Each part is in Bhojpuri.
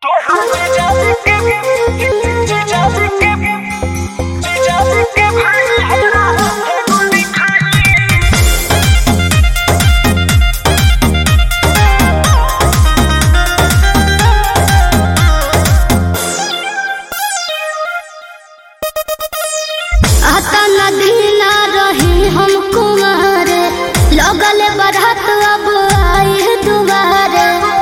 लगले बढ़त अब आई दुबारे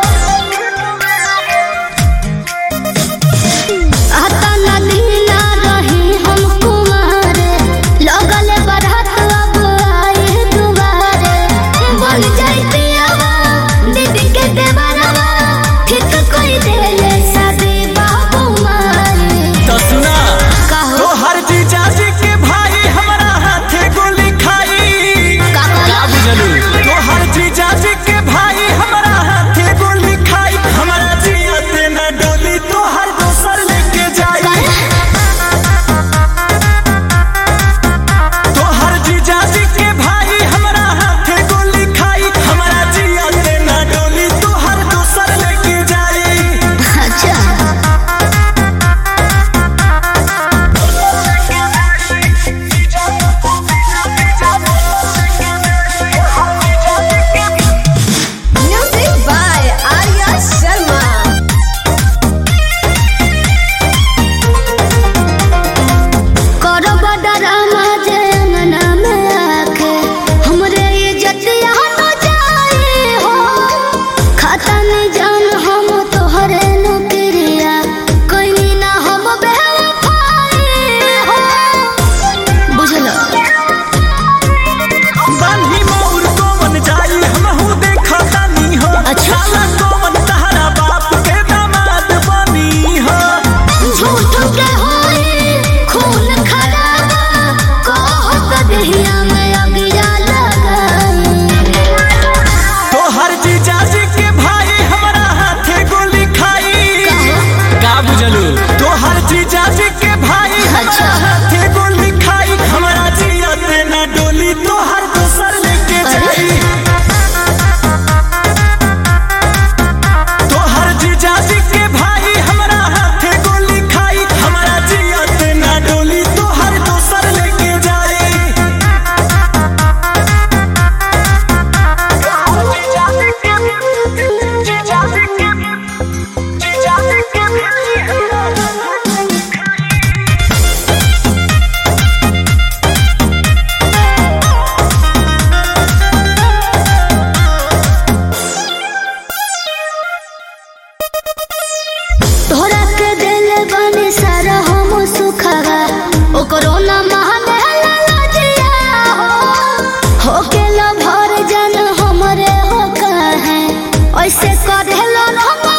आता नदी ना रही हम कुमारे लगले बढ़त अब आई दुबारे बन जाती दीदी के देवरवा ठीक कोई देले शादी बाबू मारे तो सुना तो हर जीजा जी के भाई हमारा हाथे गोली खाई तो हर जीजा जी के भाई हमारा हाथे गोली खाई हमारा जिया देना डोली तो हर दोसर लेके जाई तो हर जीजा जी के भाई हमारा हाथे गोली खाई हमारा जिया देना डोली तो हर दोसर लेके जाई। अच्छा Music by Arya Sharma. करो बडरामा जे अंगना में आके हमरे इज्जतिया तो जाए हो खाता नहीं जान हम तोहरे नौकरिया कोई ना हम बेवफाई हो बुझलो बान्ही मोर कोमन जाई हमहू देखा तानी हो अच्छा। साला कोमन तहरा बाप के दामाद बनी हो झूठ के होई खून खराबा कहत दहिया में अगिया लगाई तो हर जीजा जी के भाई हमारा हाथे गोली खाई का बुझलू तो हर जीजा जी के भाई हमारा हाथे गोली खाई हमारा जिया देना डोली तो हर दोसर लेके जाई तो हर जीजा जी के भाई हमारा हाथे गोली खाई हमारा जिया देना डोली तो हर दोसर लेके जाई। तोहरा के दिल बनी सारा हम सुखवा ओ कोरोना महादेला लजिया हो के लो भर जन हमरे हो कहे ऐसे करेलो न